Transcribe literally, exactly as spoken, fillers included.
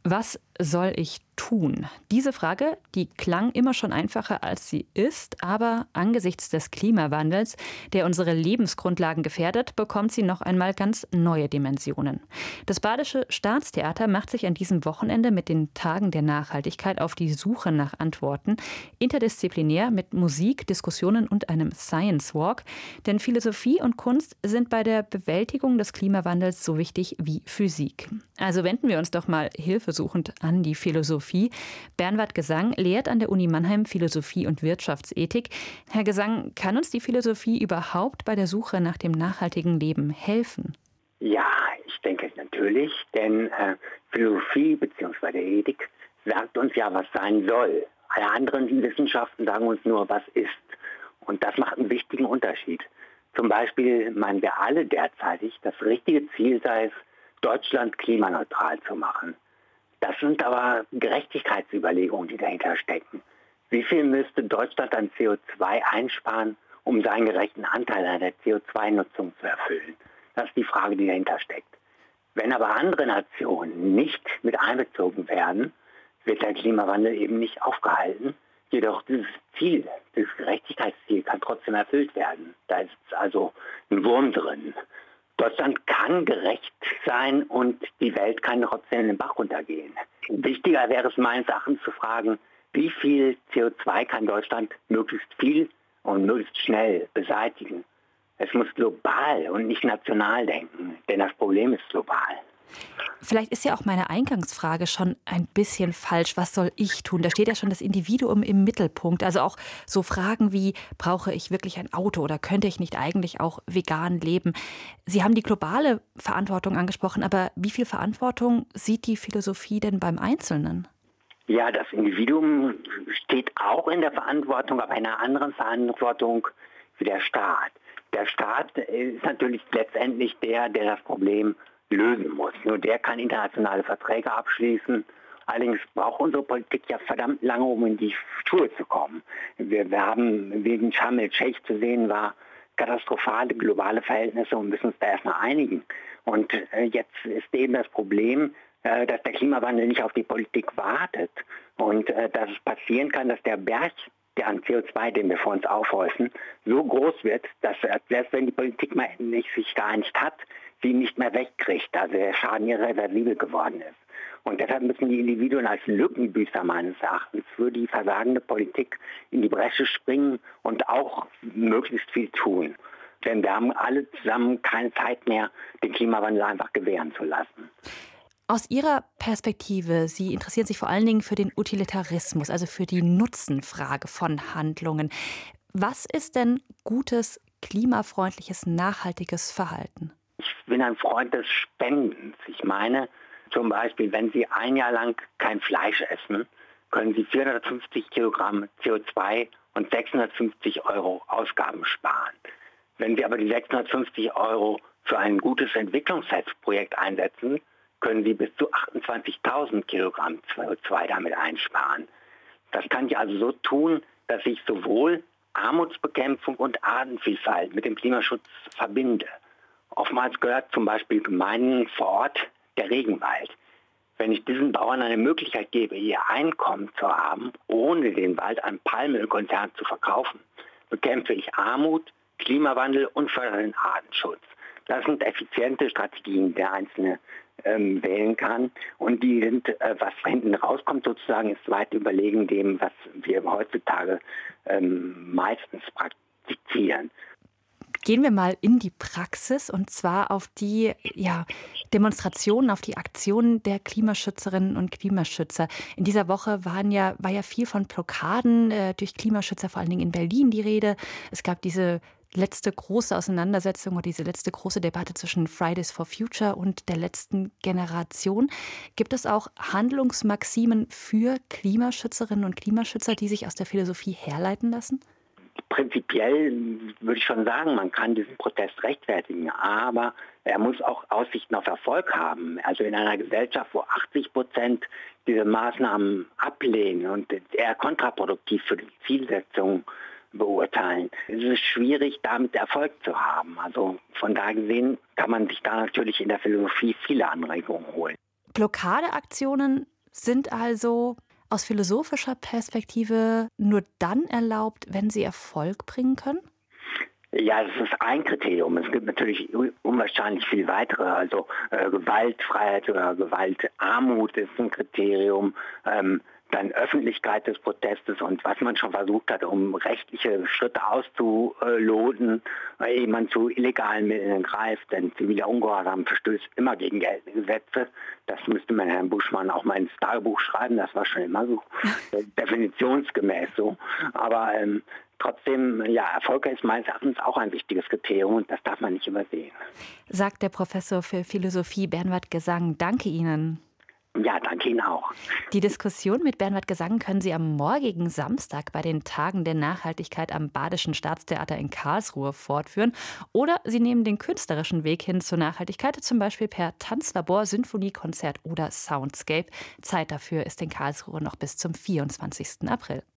Was soll ich tun? Diese Frage, die klang immer schon einfacher, als sie ist, aber angesichts des Klimawandels, der unsere Lebensgrundlagen gefährdet, bekommt sie noch einmal ganz neue Dimensionen. Das Badische Staatstheater macht sich an diesem Wochenende mit den Tagen der Nachhaltigkeit auf die Suche nach Antworten, interdisziplinär mit Musik, Diskussionen und einem Science Walk. Denn Philosophie und Kunst sind bei der Bewältigung des Klimawandels so wichtig wie Physik. Also wenden wir uns doch mal hilfesuchend an die Philosophie. Bernward Gesang lehrt an der Uni Mannheim Philosophie und Wirtschaftsethik. Herr Gesang, kann uns die Philosophie überhaupt bei der Suche nach dem nachhaltigen Leben helfen? Ja, ich denke natürlich, denn äh, Philosophie bzw. Ethik sagt uns ja, was sein soll. Alle anderen Wissenschaften sagen uns nur, was ist. Und das macht einen wichtigen Unterschied. Zum Beispiel meinen wir alle derzeitig, das richtige Ziel sei es, Deutschland klimaneutral zu machen. Das sind aber Gerechtigkeitsüberlegungen, die dahinter stecken. Wie viel müsste Deutschland an C O zwei einsparen, um seinen gerechten Anteil an der C O zwei Nutzung zu erfüllen? Das ist die Frage, die dahinter steckt. Wenn aber andere Nationen nicht mit einbezogen werden, wird der Klimawandel eben nicht aufgehalten. Jedoch dieses Ziel, dieses Gerechtigkeitsziel kann trotzdem erfüllt werden. Da ist also ein Wurm drin. Deutschland kann gerecht sein und die Welt kann trotzdem in den Bach runtergehen. Wichtiger wäre es meines Erachtens zu fragen, wie viel C O zwei kann Deutschland möglichst viel und möglichst schnell beseitigen. Es muss global und nicht national denken, denn das Problem ist global. Vielleicht ist ja auch meine Eingangsfrage schon ein bisschen falsch. Was soll ich tun? Da steht ja schon das Individuum im Mittelpunkt. Also auch so Fragen wie, brauche ich wirklich ein Auto oder könnte ich nicht eigentlich auch vegan leben? Sie haben die globale Verantwortung angesprochen, aber wie viel Verantwortung sieht die Philosophie denn beim Einzelnen? Ja, das Individuum steht auch in der Verantwortung, aber in einer anderen Verantwortung wie der Staat. Der Staat ist natürlich letztendlich der, der das Problem lösen muss. Nur der kann internationale Verträge abschließen. Allerdings braucht unsere Politik ja verdammt lange, um in die Schuhe zu kommen. Wir, wir haben wegen Sharm el-Sheikh zu sehen war katastrophale globale Verhältnisse und müssen uns da erstmal einigen. Und äh, jetzt ist eben das Problem, äh, dass der Klimawandel nicht auf die Politik wartet und äh, dass es passieren kann, dass der Berg der an C O zwei, den wir vor uns aufhäufen, so groß wird, dass selbst wenn die Politik mal nicht sich geeinigt hat, sie nicht mehr wegkriegt, also der Schaden irreversibel geworden ist. Und deshalb müssen die Individuen als Lückenbüßer meines Erachtens für die versagende Politik in die Bresche springen und auch möglichst viel tun. Denn wir haben alle zusammen keine Zeit mehr, den Klimawandel einfach gewähren zu lassen. Aus Ihrer Perspektive, Sie interessieren sich vor allen Dingen für den Utilitarismus, also für die Nutzenfrage von Handlungen. Was ist denn gutes, klimafreundliches, nachhaltiges Verhalten? Ich bin ein Freund des Spendens. Ich meine zum Beispiel, wenn Sie ein Jahr lang kein Fleisch essen, können Sie vierhundertfünfzig Kilogramm C O zwei und sechshundertfünfzig Euro Ausgaben sparen. Wenn Sie aber die sechshundertfünfzig Euro für ein gutes Entwicklungshilfsprojekt einsetzen, können Sie bis zu achtundzwanzigtausend Kilogramm C O zwei damit einsparen. Das kann ich also so tun, dass ich sowohl Armutsbekämpfung und Artenvielfalt mit dem Klimaschutz verbinde. Oftmals gehört zum Beispiel Gemeinden vor Ort der Regenwald. Wenn ich diesen Bauern eine Möglichkeit gebe, ihr Einkommen zu haben, ohne den Wald an Palmölkonzernen zu verkaufen, bekämpfe ich Armut, Klimawandel und fördere den Artenschutz. Das sind effiziente Strategien, die der Einzelne ähm, wählen kann. Und die sind, äh, was hinten rauskommt sozusagen, ist weit überlegen dem, was wir heutzutage ähm, meistens praktizieren. Gehen wir mal in die Praxis und zwar auf die ja, Demonstrationen, auf die Aktionen der Klimaschützerinnen und Klimaschützer. In dieser Woche waren ja, war ja viel von Blockaden äh, durch Klimaschützer, vor allen Dingen in Berlin, die Rede. Es gab diese letzte große Auseinandersetzung oder diese letzte große Debatte zwischen Fridays for Future und der letzten Generation. Gibt es auch Handlungsmaximen für Klimaschützerinnen und Klimaschützer, die sich aus der Philosophie herleiten lassen? Prinzipiell würde ich schon sagen, man kann diesen Protest rechtfertigen, aber er muss auch Aussichten auf Erfolg haben. Also in einer Gesellschaft, wo achtzig Prozent diese Maßnahmen ablehnen und eher kontraproduktiv für die Zielsetzung beurteilen, ist es schwierig, damit Erfolg zu haben. Also von daher gesehen kann man sich da natürlich in der Philosophie viele Anregungen holen. Blockadeaktionen sind also aus philosophischer Perspektive nur dann erlaubt, wenn sie Erfolg bringen können? Ja, das ist ein Kriterium. Es gibt natürlich unwahrscheinlich viel weitere. Also äh, Gewaltfreiheit oder Gewaltarmut ist ein Kriterium. Ähm, dann Öffentlichkeit des Protestes und was man schon versucht hat, um rechtliche Schritte auszuloten, weil jemand zu illegalen Mitteln greift, denn ziviler Ungehorsam verstößt immer gegen geltende Gesetze. Das müsste man Herrn Buschmann auch mal ins Tagebuch schreiben, das war schon immer so, definitionsgemäß so. Aber ähm, trotzdem, ja, Erfolg ist meines Erachtens auch ein wichtiges Kriterium und das darf man nicht übersehen. Sagt der Professor für Philosophie Bernward Gesang. Danke Ihnen. Ja, danke Ihnen auch. Die Diskussion mit Bernward Gesang können Sie am morgigen Samstag bei den Tagen der Nachhaltigkeit am Badischen Staatstheater in Karlsruhe fortführen. Oder Sie nehmen den künstlerischen Weg hin zur Nachhaltigkeit, zum Beispiel per Tanzlabor, Sinfoniekonzert oder Soundscape. Zeit dafür ist in Karlsruhe noch bis zum vierundzwanzigsten April.